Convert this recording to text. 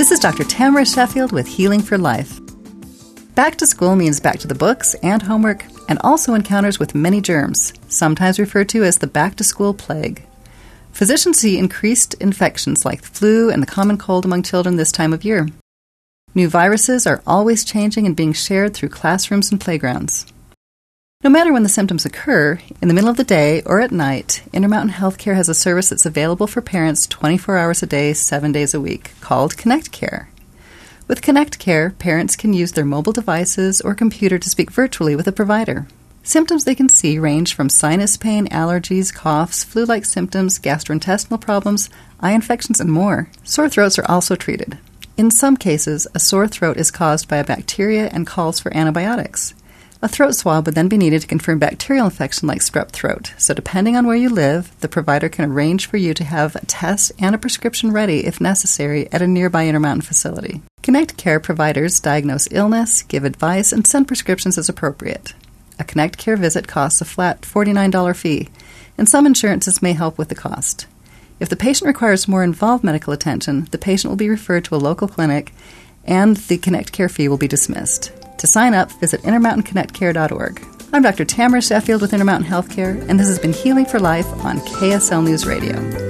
This is Dr. Tamara Sheffield with Healing for Life. Back to school means back to the books and homework, and also encounters with many germs, sometimes referred to as the back-to-school plague. Physicians see increased infections like the flu and the common cold among children this time of year. New viruses are always changing and being shared through classrooms and playgrounds. No matter when the symptoms occur, in the middle of the day or at night, Intermountain Healthcare has a service that's available for parents 24 hours a day, 7 days a week, called Connect Care. With Connect Care, parents can use their mobile devices or computer to speak virtually with a provider. Symptoms they can see range from sinus pain, allergies, coughs, flu-like symptoms, gastrointestinal problems, eye infections, and more. Sore throats are also treated. In some cases, a sore throat is caused by a bacteria and calls for antibiotics. A throat swab would then be needed to confirm bacterial infection like strep throat. So depending on where you live, the provider can arrange for you to have a test and a prescription ready, if necessary, at a nearby Intermountain facility. Connect Care providers diagnose illness, give advice, and send prescriptions as appropriate. A Connect Care visit costs a flat $49 fee, and some insurances may help with the cost. If the patient requires more involved medical attention, the patient will be referred to a local clinic, and the Connect Care fee will be dismissed. To sign up, visit intermountainconnectcare.org. I'm Dr. Tamara Sheffield with Intermountain Healthcare, and this has been Healing for Life on KSL News Radio.